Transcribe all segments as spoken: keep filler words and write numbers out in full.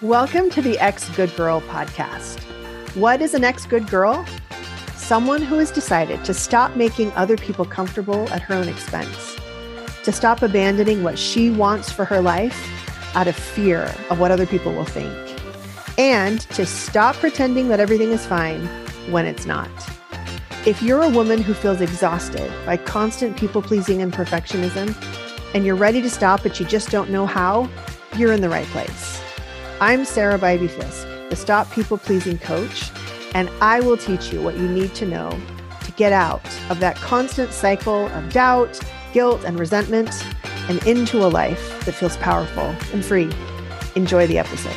Welcome to the Ex Good Girl podcast. What is an ex good girl? Someone who has decided to stop making other people comfortable at her own expense, to stop abandoning what she wants for her life out of fear of what other people will think, and to stop pretending that everything is fine when it's not. If you're a woman who feels exhausted by constant people-pleasing and perfectionism, and you're ready to stop but you just don't know how, you're in the right place. I'm Sarah Bybee Fisk, the Stop People-Pleasing Coach, and I will teach you what you need to know to get out of that constant cycle of doubt, guilt, and resentment, and into a life that feels powerful and free. Enjoy the episode.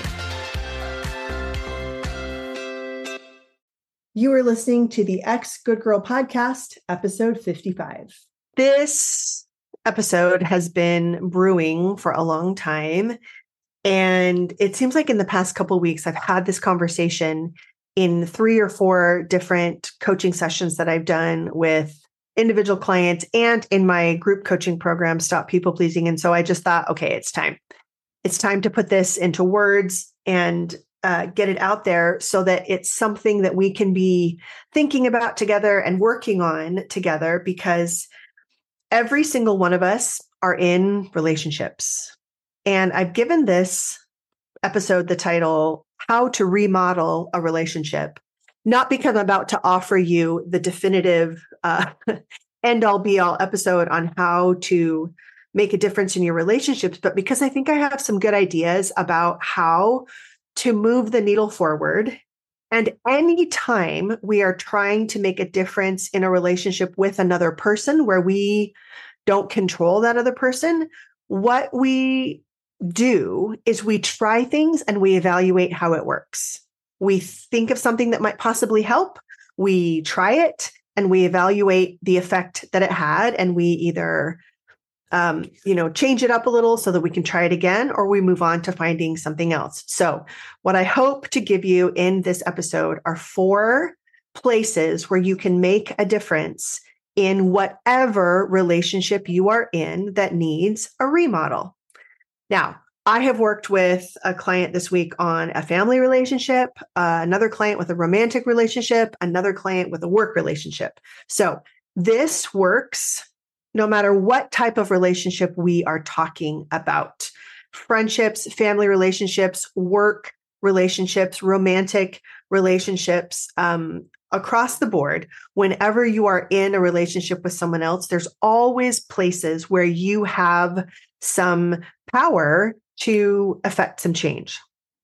You are listening to the Ex Good Girl podcast, episode fifty-five. This episode has been brewing for a long time. And it seems like in the past couple of weeks, I've had this conversation in three or four different coaching sessions that I've done with individual clients and in my group coaching program, Stop People Pleasing. And so I just thought, okay, it's time. It's time to put this into words and uh, get it out there so that it's something that we can be thinking about together and working on together, because every single one of us are in relationships. And I've given this episode the title, How to Remodel a Relationship, not because I'm about to offer you the definitive uh, end-all be-all episode on how to make a difference in your relationships, but because I think I have some good ideas about how to move the needle forward. And anytime we are trying to make a difference in a relationship with another person where we don't control that other person, what we do is we try things and we evaluate how it works. We think of something that might possibly help. We try it and we evaluate the effect that it had. And we either, um, you know, change it up a little so that we can try it again, or we move on to finding something else. So what I hope to give you in this episode are four places where you can make a difference in whatever relationship you are in that needs a remodel. Now, I have worked with a client this week on a family relationship, uh, another client with a romantic relationship, another client with a work relationship. So this works no matter what type of relationship we are talking about. Friendships, family relationships, work relationships, romantic relationships, um, across the board. Whenever you are in a relationship with someone else, there's always places where you have some power to affect some change.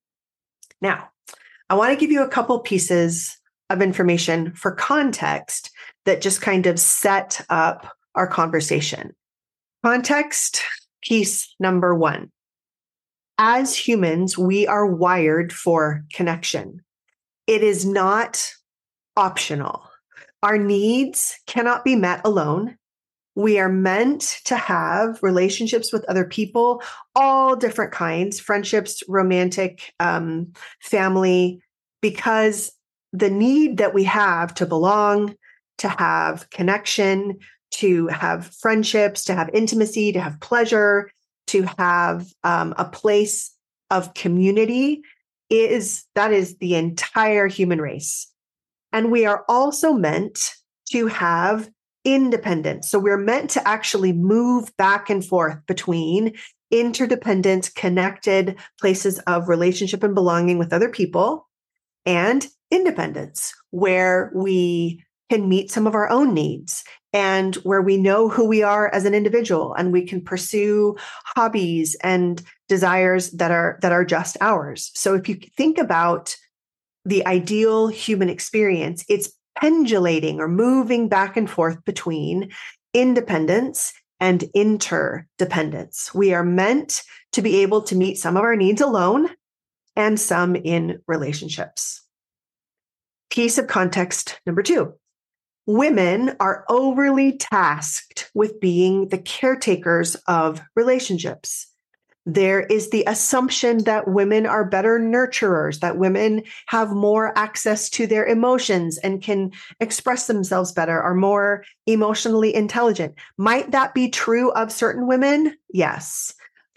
Now, I want to give you a couple pieces of information for context that just kind of set up our conversation. Context piece number one. As humans, we are wired for connection. It is not optional. Our needs cannot be met alone. We are meant to have relationships with other people, all different kinds, friendships, romantic, um, family, because the need that we have to belong, to have connection, to have friendships, to have intimacy, to have pleasure, to have um, a place of community is, that is the entire human race. And we are also meant to have independence. So we're meant to actually move back and forth between interdependent, connected places of relationship and belonging with other people, and independence, where we can meet some of our own needs and where we know who we are as an individual and we can pursue hobbies and desires that are that are just ours. So if you think about the ideal human experience, it's pendulating or moving back and forth between independence and interdependence. We are meant to be able to meet some of our needs alone and some in relationships. Piece of context number two. Women are overly tasked with being the caretakers of relationships. There is the assumption that women are better nurturers, that women have more access to their emotions and can express themselves better, are more emotionally intelligent. Might that be true of certain women? Yes.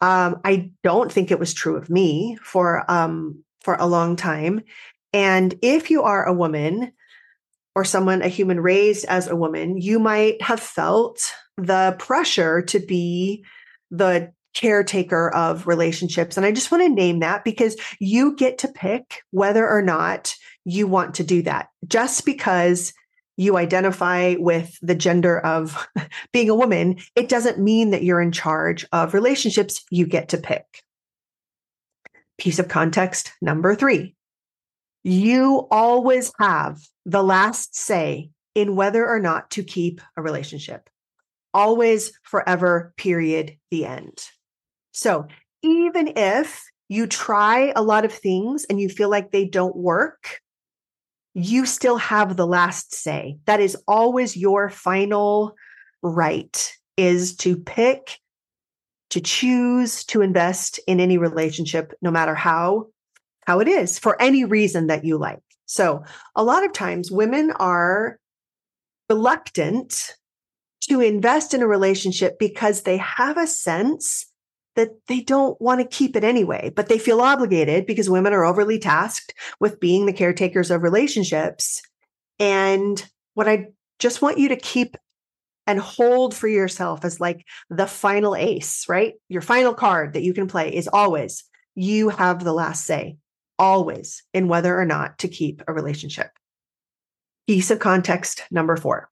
Um, I don't think it was true of me for um, for a long time. And if you are a woman or someone, a human raised as a woman, you might have felt the pressure to be the caretaker of relationships. And I just want to name that because you get to pick whether or not you want to do that. Just because you identify with the gender of being a woman, it doesn't mean that you're in charge of relationships. You get to pick. Piece of context number three. You always have the last say in whether or not to keep a relationship. Always, forever, period, the end. So even if you try a lot of things and you feel like they don't work, you still have the last say. That is always your final right, is to pick, to choose to invest in any relationship, no matter how, how it is, for any reason that you like. So a lot of times women are reluctant to invest in a relationship because they have a sense that they don't want to keep it anyway, but they feel obligated because women are overly tasked with being the caretakers of relationships. And what I just want you to keep and hold for yourself as like the final ace, right? Your final card that you can play is always, you have the last say, always, in whether or not to keep a relationship. Piece of context number four.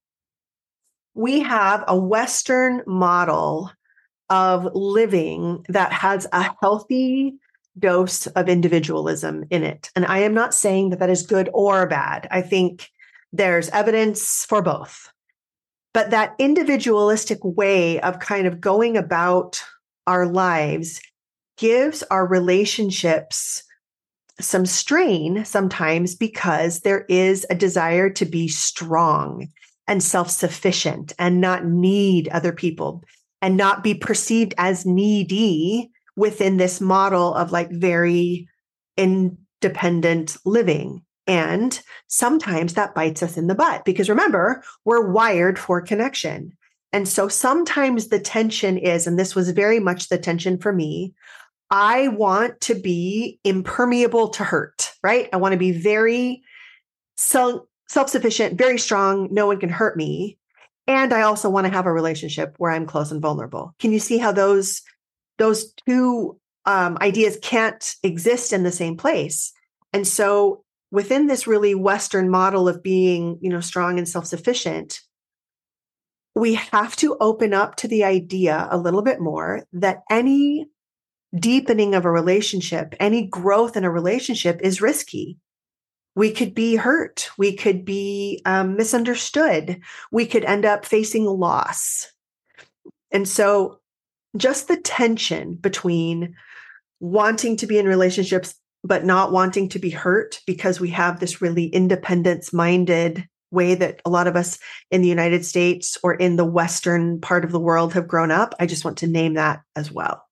We have a Western model of living that has a healthy dose of individualism in it. And I am not saying that that is good or bad. I think there's evidence for both. But that individualistic way of kind of going about our lives gives our relationships some strain sometimes because there is a desire to be strong and self-sufficient and not need other people and not be perceived as needy within this model of like very independent living. And sometimes that bites us in the butt because remember, we're wired for connection. And so sometimes the tension is, and this was very much the tension for me, I want to be impermeable to hurt, right? I want to be very self- self-sufficient, very strong. No one can hurt me. And I also want to have a relationship where I'm close and vulnerable. Can you see how those, those two um, ideas can't exist in the same place? And so within this really Western model of being, you know, strong and self-sufficient, we have to open up to the idea a little bit more that any deepening of a relationship, any growth in a relationship is risky. We could be hurt. We could be um, misunderstood. We could end up facing loss. And so just the tension between wanting to be in relationships, but not wanting to be hurt because we have this really independence-minded way that a lot of us in the United States or in the Western part of the world have grown up. I just want to name that as well.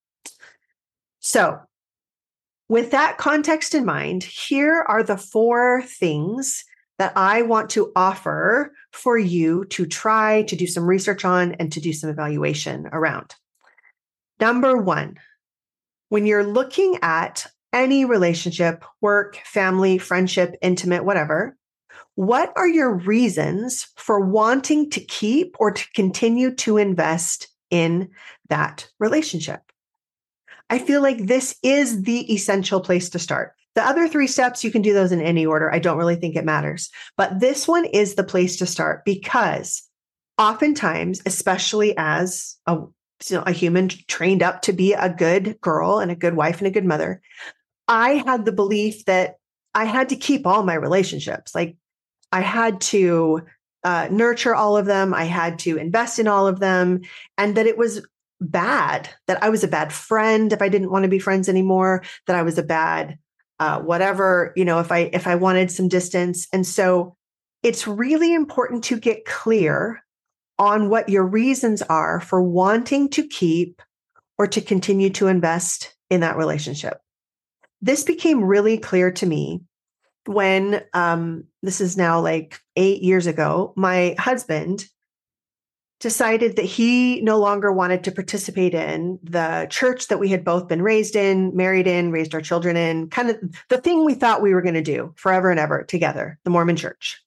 So with that context in mind, here are the four things that I want to offer for you to try to do some research on and to do some evaluation around. Number one, when you're looking at any relationship, work, family, friendship, intimate, whatever, what are your reasons for wanting to keep or to continue to invest in that relationship? I feel like this is the essential place to start. The other three steps, you can do those in any order. I don't really think it matters. But this one is the place to start because oftentimes, especially as a, you know, a human trained up to be a good girl and a good wife and a good mother, I had the belief that I had to keep all my relationships. Like I had to uh, nurture all of them. I had to invest in all of them, and that it was bad, that I was a bad friend if I didn't want to be friends anymore, that I was a bad uh, whatever, you know, if I if I wanted some distance. And so it's really important to get clear on what your reasons are for wanting to keep or to continue to invest in that relationship. This became really clear to me when um, this is now like eight years ago, my husband decided that he no longer wanted to participate in the church that we had both been raised in, married in, raised our children in, kind of the thing we thought we were going to do forever and ever together, the Mormon church.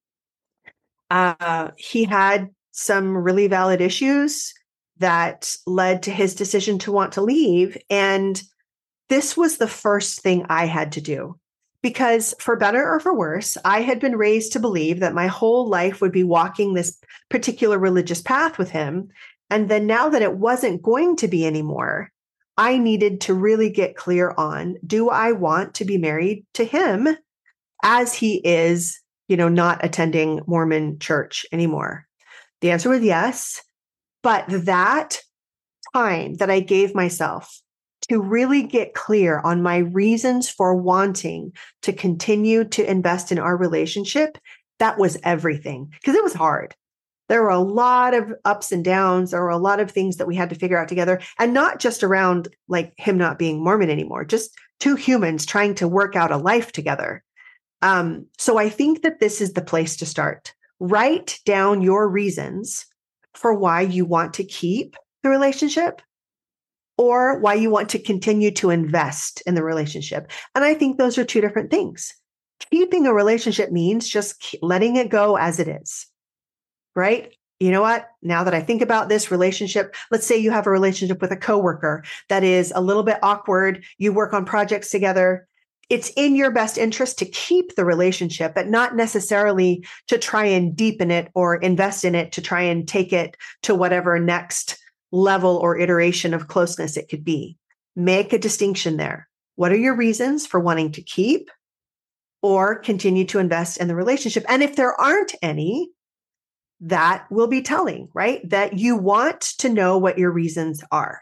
Uh, he had some really valid issues that led to his decision to want to leave. And this was the first thing I had to do. Because for better or for worse, I had been raised to believe that my whole life would be walking this particular religious path with him. And then now that it wasn't going to be anymore, I needed to really get clear on, do I want to be married to him as he is, you know, not attending Mormon church anymore? The answer was yes. But that time that I gave myself to really get clear on my reasons for wanting to continue to invest in our relationship, that was everything, because it was hard. There were a lot of ups and downs. There were a lot of things that we had to figure out together, and not just around like him not being Mormon anymore, just two humans trying to work out a life together. Um, so I think that this is the place to start. Write down your reasons for why you want to keep the relationship, or why you want to continue to invest in the relationship. And I think those are two different things. Keeping a relationship means just letting it go as it is, right? You know what? Now that I think about this relationship, let's say you have a relationship with a coworker that is a little bit awkward. You work on projects together. It's in your best interest to keep the relationship, but not necessarily to try and deepen it or invest in it to try and take it to whatever next level or iteration of closeness it could be. Make a distinction there. What are your reasons for wanting to keep or continue to invest in the relationship? And if there aren't any, that will be telling, right? That you want to know what your reasons are.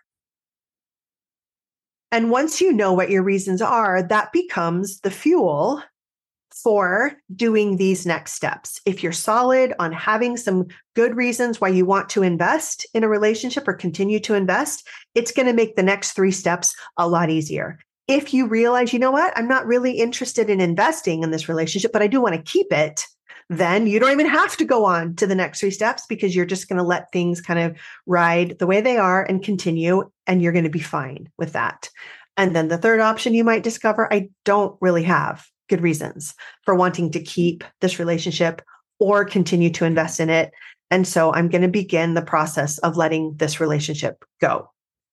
And once you know what your reasons are, that becomes the fuel for doing these next steps. If you're solid on having some good reasons why you want to invest in a relationship or continue to invest, it's going to make the next three steps a lot easier. If you realize, you know what, I'm not really interested in investing in this relationship, but I do want to keep it, then you don't even have to go on to the next three steps, because you're just going to let things kind of ride the way they are and continue, and you're going to be fine with that. And then the third option you might discover, I don't really have good reasons for wanting to keep this relationship or continue to invest in it. And so I'm going to begin the process of letting this relationship go.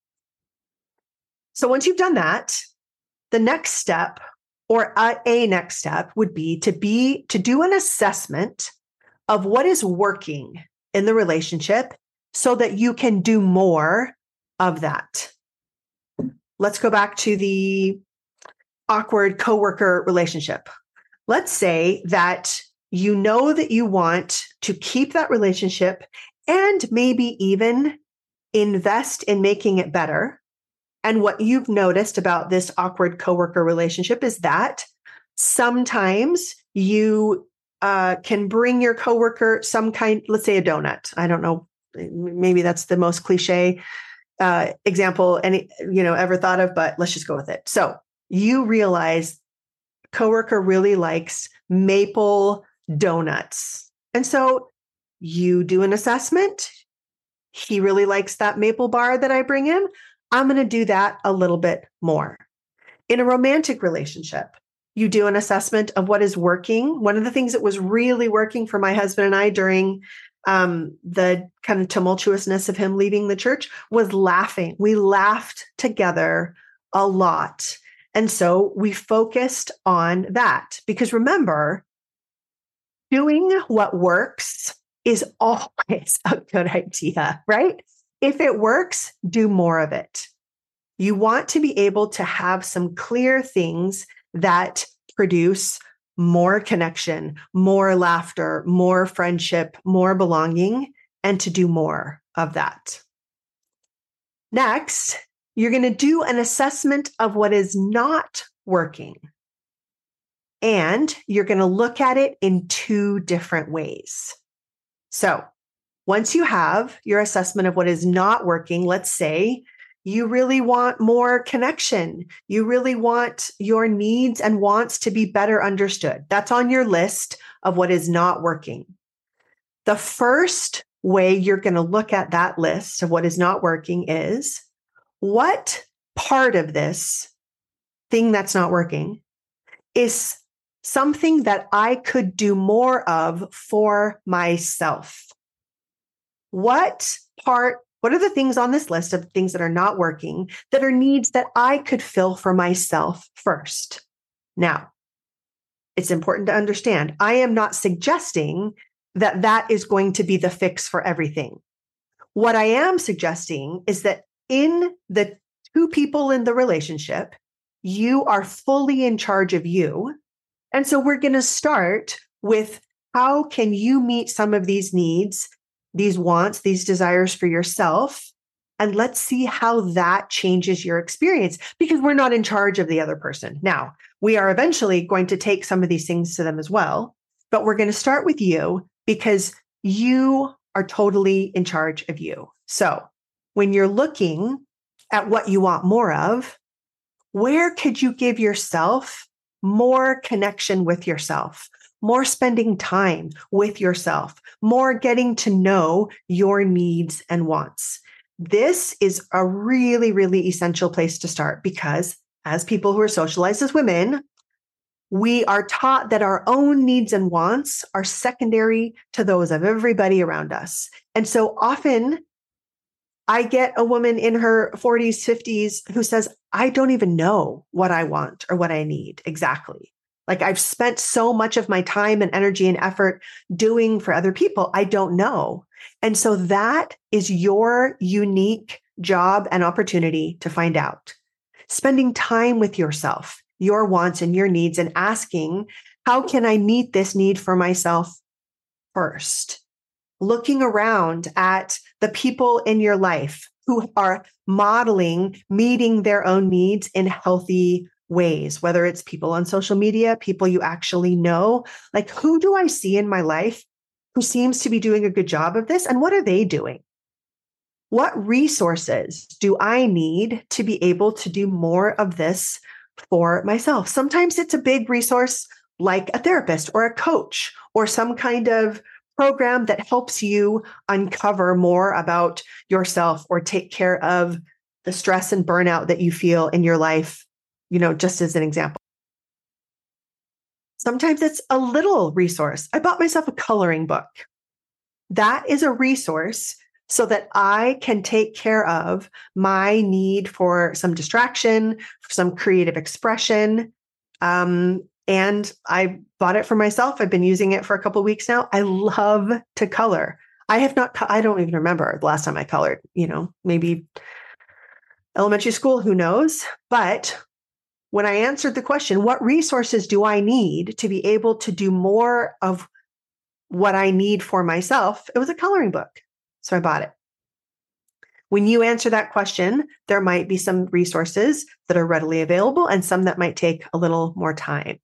So once you've done that, the next step, or a, a next step, would be to be to do an assessment of what is working in the relationship so that you can do more of that. Let's go back to the awkward coworker relationship. Let's say that you know that you want to keep that relationship and maybe even invest in making it better. And what you've noticed about this awkward coworker relationship is that sometimes you uh, can bring your coworker some kind, let's say a donut. I don't know, maybe that's the most cliche uh, example any you know ever thought of, but let's just go with it. So you realize coworker really likes maple donuts. And so you do an assessment. He really likes that maple bar that I bring him. I'm going to do that a little bit more. In a romantic relationship, you do an assessment of what is working. One of the things that was really working for my husband and I during um, the kind of tumultuousness of him leaving the church was laughing. We laughed together a lot. And so we focused on that, because remember, doing what works is always a good idea, right? If it works, do more of it. You want to be able to have some clear things that produce more connection, more laughter, more friendship, more belonging, and to do more of that. Next, you're going to do an assessment of what is not working. And you're going to look at it in two different ways. So once you have your assessment of what is not working, let's say you really want more connection. You really want your needs and wants to be better understood. That's on your list of what is not working. The first way you're going to look at that list of what is not working is, what part of this thing that's not working is something that I could do more of for myself? What part, what are the things on this list of things that are not working that are needs that I could fill for myself first? Now, it's important to understand, I am not suggesting that that is going to be the fix for everything. What I am suggesting is that in the two people in the relationship, you are fully in charge of you. And so we're going to start with, how can you meet some of these needs, these wants, these desires for yourself? And let's see how that changes your experience, because we're not in charge of the other person. Now, we are eventually going to take some of these things to them as well, but we're going to start with you because you are totally in charge of you. So when you're looking at what you want more of, where could you give yourself more connection with yourself, more spending time with yourself, more getting to know your needs and wants? This is a really, really essential place to start, because as people who are socialized as women, we are taught that our own needs and wants are secondary to those of everybody around us. And so often I get a woman in her forties, fifties who says, I don't even know what I want or what I need exactly. Like, I've spent so much of my time and energy and effort doing for other people, I don't know. And so that is your unique job and opportunity to find out. Spending time with yourself, your wants and your needs, and asking, how can I meet this need for myself first? Looking around at the people in your life who are modeling meeting their own needs in healthy ways, whether it's people on social media, people you actually know. Like, who do I see in my life who seems to be doing a good job of this? And what are they doing? What resources do I need to be able to do more of this for myself? Sometimes it's a big resource like a therapist or a coach or some kind of program that helps you uncover more about yourself or take care of the stress and burnout that you feel in your life, you know, just as an example. Sometimes it's a little resource. I bought myself a coloring book. That is a resource so that I can take care of my need for some distraction, for some creative expression. Um, and I bought it for myself. I've been using it for a couple of weeks now. I love to color. I have not, I don't even remember the last time I colored, you know, maybe elementary school, who knows? But when I answered the question, what resources do I need to be able to do more of what I need for myself? It was a coloring book. So I bought it. When you answer that question, there might be some resources that are readily available and some that might take a little more time.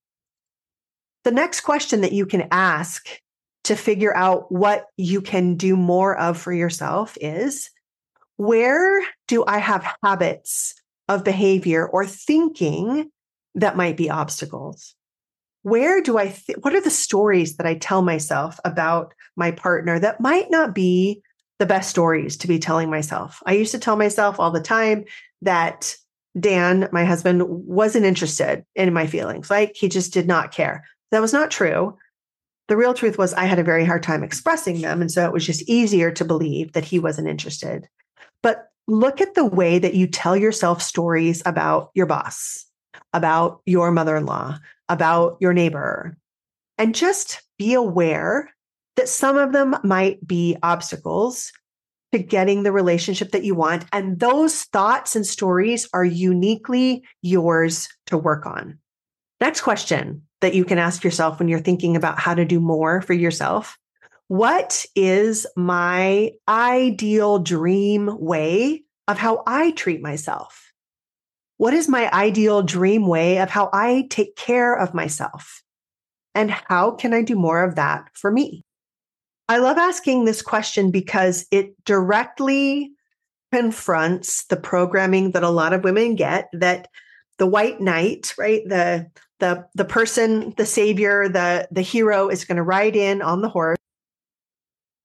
The next question that you can ask to figure out what you can do more of for yourself is, where do I have habits of behavior or thinking that might be obstacles? Where do I, th- what are the stories that I tell myself about my partner that might not be the best stories to be telling myself? I used to tell myself all the time that Dan, my husband, wasn't interested in my feelings. Like, he just did not care. That was not true. The real truth was I had a very hard time expressing them. And so it was just easier to believe that he wasn't interested. But look at the way that you tell yourself stories about your boss, about your mother-in-law, about your neighbor, and just be aware that some of them might be obstacles to getting the relationship that you want. And those thoughts and stories are uniquely yours to work on. Next question that you can ask yourself when you're thinking about how to do more for yourself: what is my ideal dream way of how I treat myself? What is my ideal dream way of how I take care of myself? And how can I do more of that for me? I love asking this question because it directly confronts the programming that a lot of women get, that the white knight, right? The, the, the person, the savior, the, the hero is going to ride in on the horse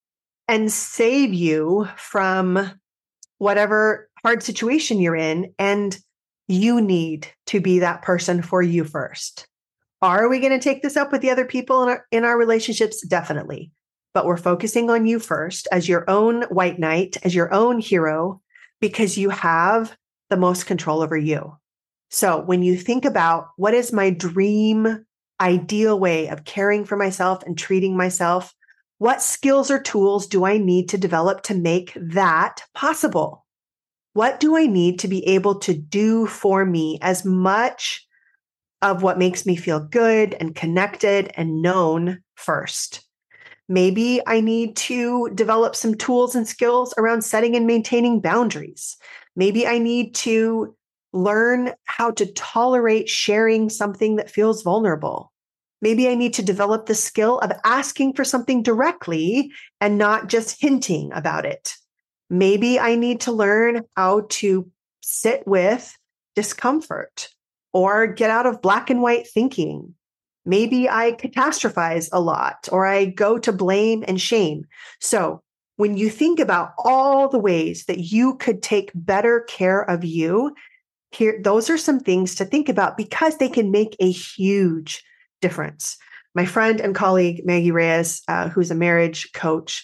and save you from whatever hard situation you're in. And you need to be that person for you first. Are we going to take this up with the other people in our, in our relationships? Definitely. But we're focusing on you first as your own white knight, as your own hero, because you have the most control over you. So when you think about what is my dream, ideal way of caring for myself and treating myself, what skills or tools do I need to develop to make that possible? What do I need to be able to do for me as much of what makes me feel good and connected and known first? Maybe I need to develop some tools and skills around setting and maintaining boundaries. Maybe I need to learn how to tolerate sharing something that feels vulnerable. Maybe I need to develop the skill of asking for something directly and not just hinting about it. Maybe I need to learn how to sit with discomfort or get out of black and white thinking. Maybe I catastrophize a lot, or I go to blame and shame. So when you think about all the ways that you could take better care of you, here, those are some things to think about because they can make a huge difference. My friend and colleague, Maggie Reyes, uh, who's a marriage coach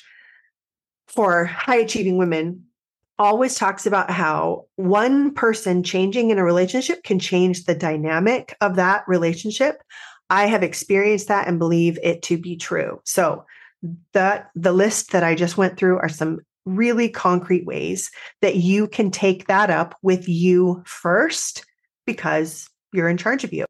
for high achieving women, always talks about how one person changing in a relationship can change the dynamic of that relationship. I have experienced that and believe it to be true. So that the list that I just went through are some really concrete ways that you can take that up with you first because you're in charge of you.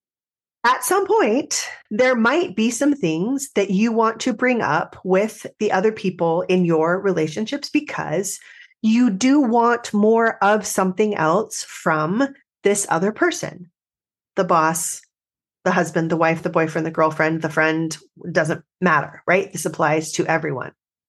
At some point, there might be some things that you want to bring up with the other people in your relationships because you do want more of something else from this other person. The boss, the husband, the wife, the boyfriend, the girlfriend, the friend, doesn't matter, right? This applies to everyone.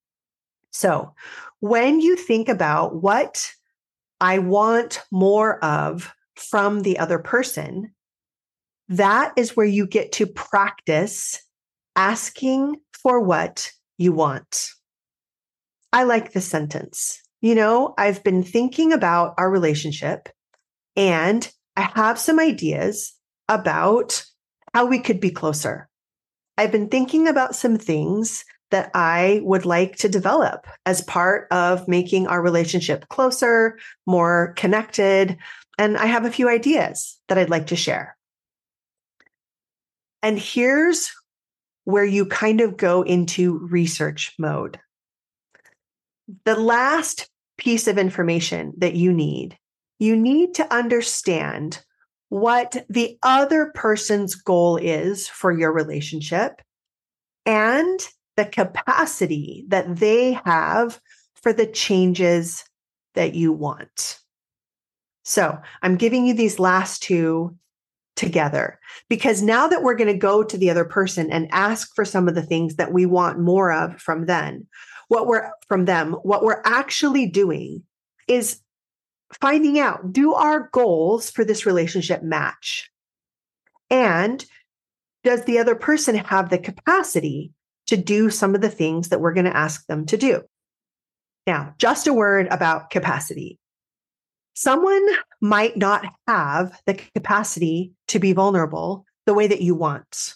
So when you think about what I want more of from the other person, that is where you get to practice asking for what you want. I like this sentence. You know, I've been thinking about our relationship and I have some ideas about how we could be closer. I've been thinking about some things that I would like to develop as part of making our relationship closer, more connected. And I have a few ideas that I'd like to share. And here's where you kind of go into research mode. The last piece of information that you need, you need to understand what the other person's goal is for your relationship and the capacity that they have for the changes that you want. So I'm giving you these last two together because now that we're going to go to the other person and ask for some of the things that we want more of from them, what we're from them, what we're actually doing is finding out, do our goals for this relationship match? And does the other person have the capacity to do some of the things that we're going to ask them to do? Now, just a word about capacity. Someone might not have the capacity to be vulnerable the way that you want.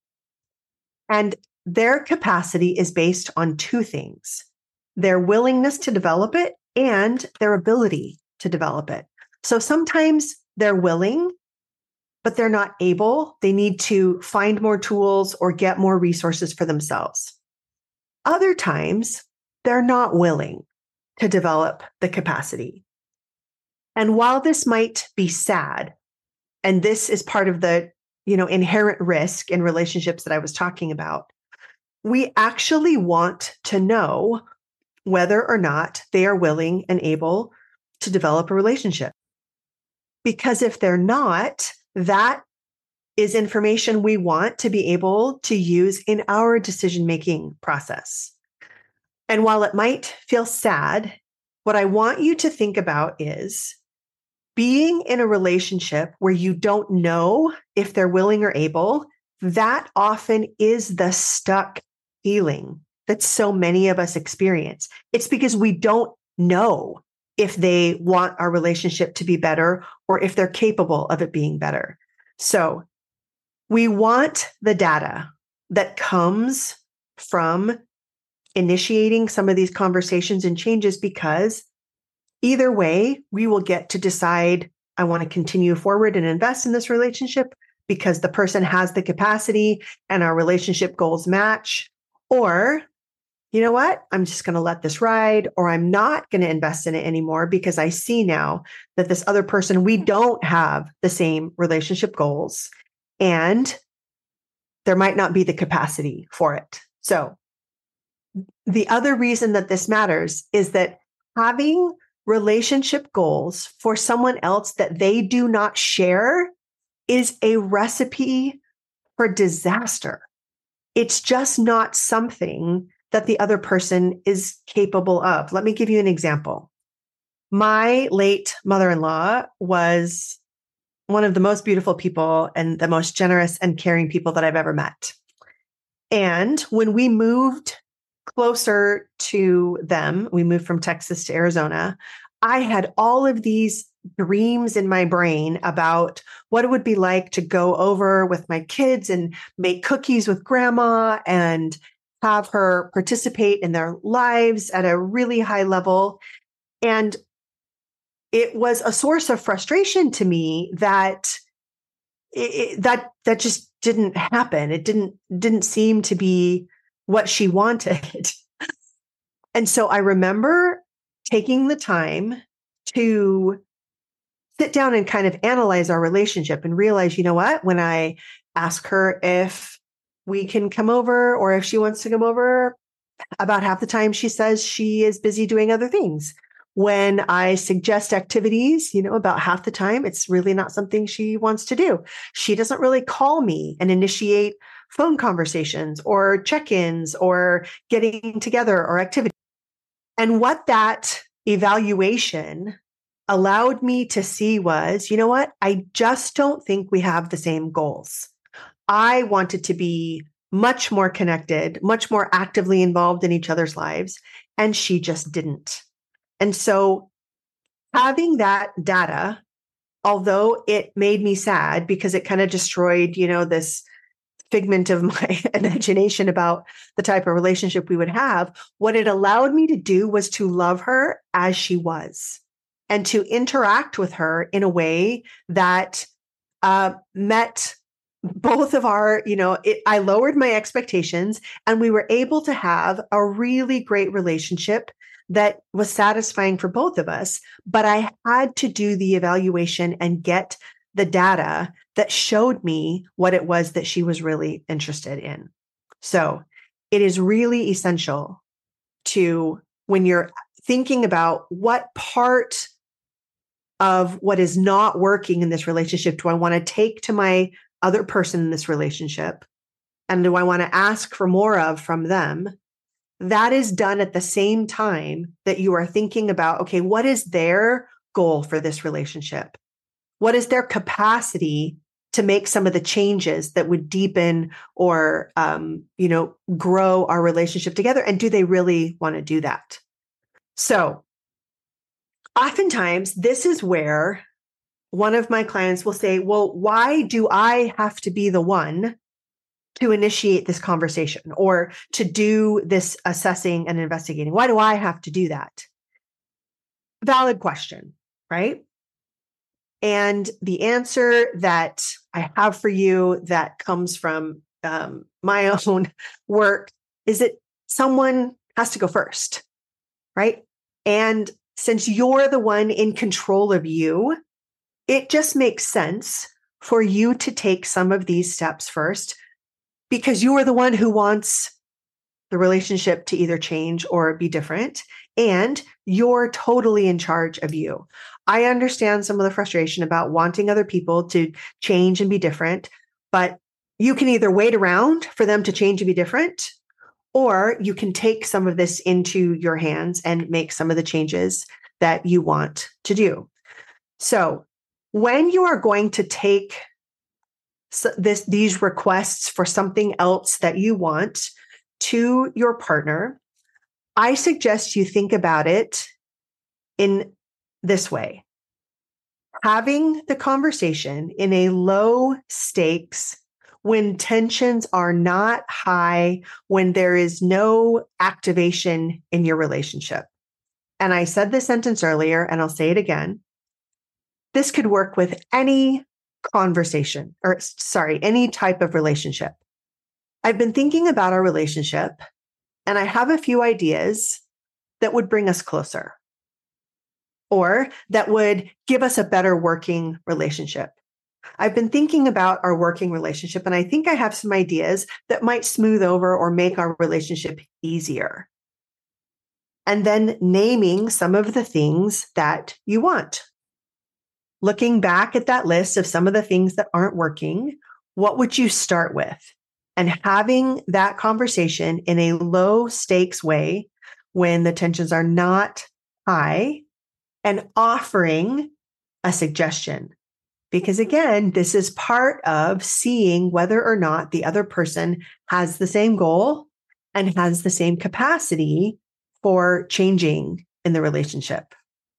And their capacity is based on two things: their willingness to develop it and their ability to develop it. So sometimes they're willing, but they're not able. They need to find more tools or get more resources for themselves. Other times, they're not willing to develop the capacity. And while this might be sad, and this is part of the, you know, inherent risk in relationships that I was talking about, we actually want to know whether or not they are willing and able to develop a relationship. Because if they're not, that is information we want to be able to use in our decision-making process. And while it might feel sad, what I want you to think about is being in a relationship where you don't know if they're willing or able. That often is the stuck feeling that so many of us experience. It's because we don't know if they want our relationship to be better or if they're capable of it being better. So we want the data that comes from initiating some of these conversations and changes, because either way, we will get to decide, I want to continue forward and invest in this relationship because the person has the capacity and our relationship goals match. Or, you know what, I'm just going to let this ride, or I'm not going to invest in it anymore because I see now that this other person, we don't have the same relationship goals and there might not be the capacity for it. So the other reason that this matters is that having relationship goals for someone else that they do not share is a recipe for disaster. It's just not something that the other person is capable of. Let me give you an example. My late mother-in-law was one of the most beautiful people and the most generous and caring people that I've ever met. And when we moved closer to them, we moved from Texas to Arizona, I had all of these dreams in my brain about what it would be like to go over with my kids and make cookies with grandma and have her participate in their lives at a really high level. And it was a source of frustration to me that it, that that just didn't happen. It didn't didn't seem to be what she wanted. And so I remember taking the time to sit down and kind of analyze our relationship and realize, you know what, when I ask her if we can come over or if she wants to come over, about half the time she says she is busy doing other things. When I suggest activities, you know, about half the time, it's really not something she wants to do. She doesn't really call me and initiate phone conversations or check-ins or getting together or activities. And what that evaluation allowed me to see was, you know what? I just don't think we have the same goals. I wanted to be much more connected, much more actively involved in each other's lives, and she just didn't. And so having that data, although it made me sad because it kind of destroyed, you know, this figment of my imagination about the type of relationship we would have, what it allowed me to do was to love her as she was and to interact with her in a way that uh, met both of our, you know, it, I lowered my expectations and we were able to have a really great relationship that was satisfying for both of us. But I had to do the evaluation and get the data that showed me what it was that she was really interested in. So it is really essential to, when you're thinking about what part of what is not working in this relationship do I want to take to my other person in this relationship, and do I want to ask for more of from them? That is done at the same time that you are thinking about, okay, what is their goal for this relationship? What is their capacity to make some of the changes that would deepen or, um, you know, grow our relationship together? And do they really want to do that? So oftentimes this is where one of my clients will say, well, why do I have to be the one to initiate this conversation or to do this assessing and investigating? Why do I have to do that? Valid question, right? And the answer that I have for you that comes from um, my own work is that someone has to go first, right? And since you're the one in control of you, it just makes sense for you to take some of these steps first, because you are the one who wants the relationship to either change or be different. And you're totally in charge of you. I understand some of the frustration about wanting other people to change and be different, but you can either wait around for them to change and be different, or you can take some of this into your hands and make some of the changes that you want to do. So when you are going to take this, these requests for something else that you want, to your partner, I suggest you think about it in this way. Having the conversation in a low stakes, when tensions are not high, when there is no activation in your relationship. And I said this sentence earlier, and I'll say it again. This could work with any conversation, or sorry, any type of relationship. I've been thinking about our relationship, and I have a few ideas that would bring us closer, or that would give us a better working relationship. I've been thinking about our working relationship, and I think I have some ideas that might smooth over or make our relationship easier. And then naming some of the things that you want. Looking back at that list of some of the things that aren't working, what would you start with? And having that conversation in a low stakes way when the tensions are not high, and offering a suggestion. Because again, this is part of seeing whether or not the other person has the same goal and has the same capacity for changing in the relationship.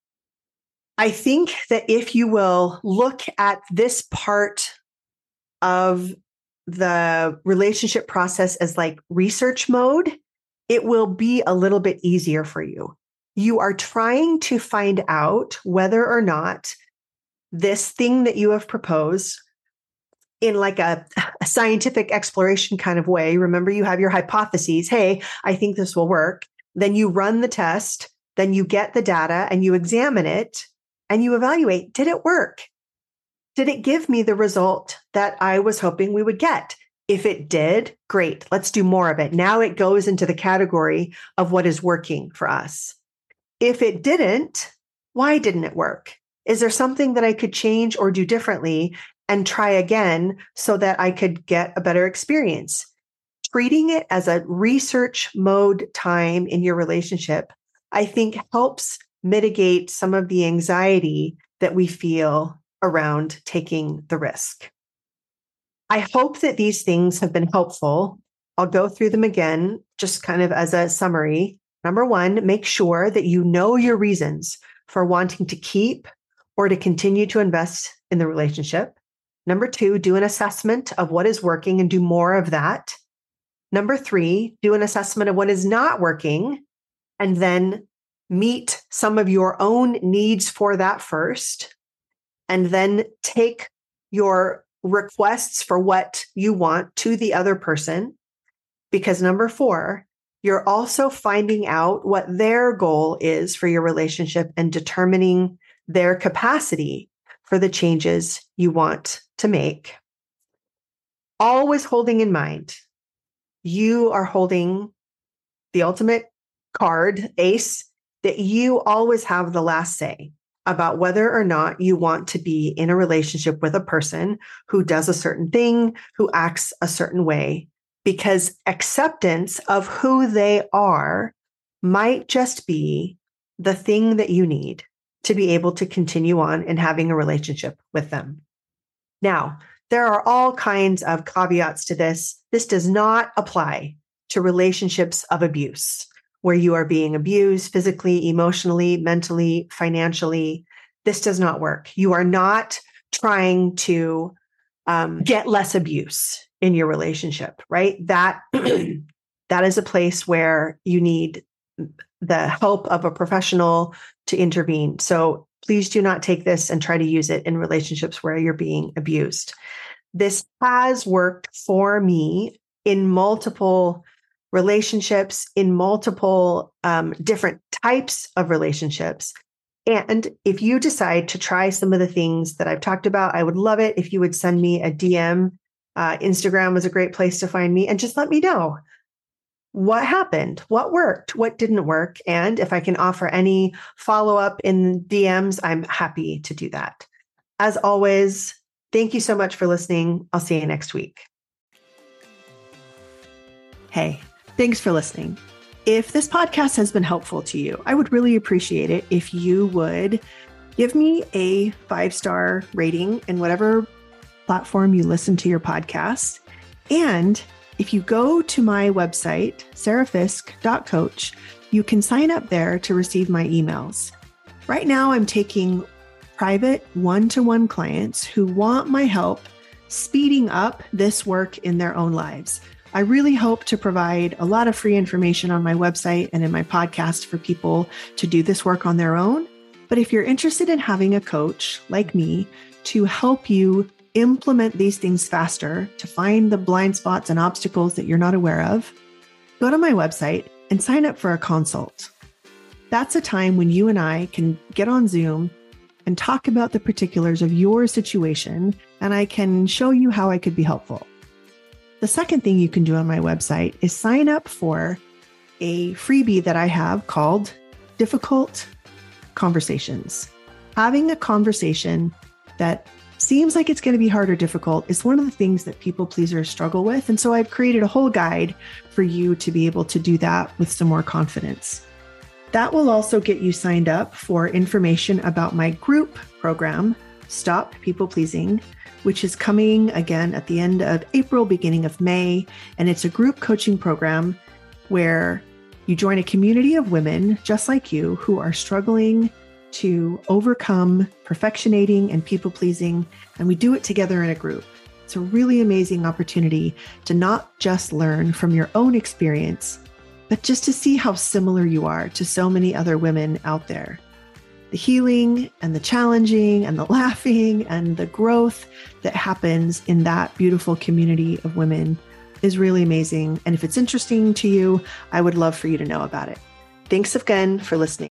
I think that if you will look at this part of the relationship process as like research mode, it will be a little bit easier for you. You are trying to find out whether or not this thing that you have proposed in like a, a scientific exploration kind of way. Remember, you have your hypotheses. Hey, I think this will work. Then you run the test, then you get the data and you examine it and you evaluate, did it work? Did it give me the result that I was hoping we would get? If it did, great, let's do more of it. Now it goes into the category of what is working for us. If it didn't, why didn't it work? Is there something that I could change or do differently and try again so that I could get a better experience? Treating it as a research mode time in your relationship, I think helps mitigate some of the anxiety that we feel around taking the risk. I hope that these things have been helpful. I'll go through them again, just kind of as a summary. Number one, make sure that you know your reasons for wanting to keep or to continue to invest in the relationship. Number two, do an assessment of what is working and do more of that. Number three, do an assessment of what is not working and then meet some of your own needs for that first. And then take your requests for what you want to the other person. Because number four, you're also finding out what their goal is for your relationship and determining their capacity for the changes you want to make. Always holding in mind, you are holding the ultimate card, ace, that you always have the last say about whether or not you want to be in a relationship with a person who does a certain thing, who acts a certain way, because acceptance of who they are might just be the thing that you need to be able to continue on and having a relationship with them. Now, there are all kinds of caveats to this. This does not apply to relationships of abuse, where you are being abused physically, emotionally, mentally, financially. This does not work. You are not trying to um, get less abuse in your relationship, right? That, that is a place where you need the help of a professional to intervene. So please do not take this and try to use it in relationships where you're being abused. This has worked for me in multiple relationships, in multiple um, different types of relationships. And if you decide to try some of the things that I've talked about, I would love it if you would send me a D M. Uh, Instagram was a great place to find me, and just let me know what happened, what worked, what didn't work. And if I can offer any follow-up in D Ms, I'm happy to do that. As always, thank you so much for listening. I'll see you next week. Hey, thanks for listening. If this podcast has been helpful to you, I would really appreciate it if you would give me a five-star rating in whatever platform you listen to your podcast. And If you go to my website, sarah fisk dot coach, you can sign up there to receive my emails. Right now, I'm taking private one-to-one clients who want my help speeding up this work in their own lives. I really hope to provide a lot of free information on my website and in my podcast for people to do this work on their own. But if you're interested in having a coach like me to help you implement these things faster, to find the blind spots and obstacles that you're not aware of, go to my website and sign up for a consult. That's a time when you and I can get on Zoom and talk about the particulars of your situation, and I can show you how I could be helpful. The second thing you can do on my website is sign up for a freebie that I have called Difficult Conversations. Having a conversation that seems like it's going to be hard or difficult is one of the things that people pleasers struggle with. And so I've created a whole guide for you to be able to do that with some more confidence. That will also get you signed up for information about my group program, Stop People Pleasing, which is coming again at the end of April, beginning of May. And it's a group coaching program where you join a community of women just like you who are struggling to overcome perfectionating and people pleasing. And we do it together in a group. It's a really amazing opportunity to not just learn from your own experience, but just to see how similar you are to so many other women out there. The healing and the challenging and the laughing and the growth that happens in that beautiful community of women is really amazing. And if it's interesting to you, I would love for you to know about it. Thanks again for listening.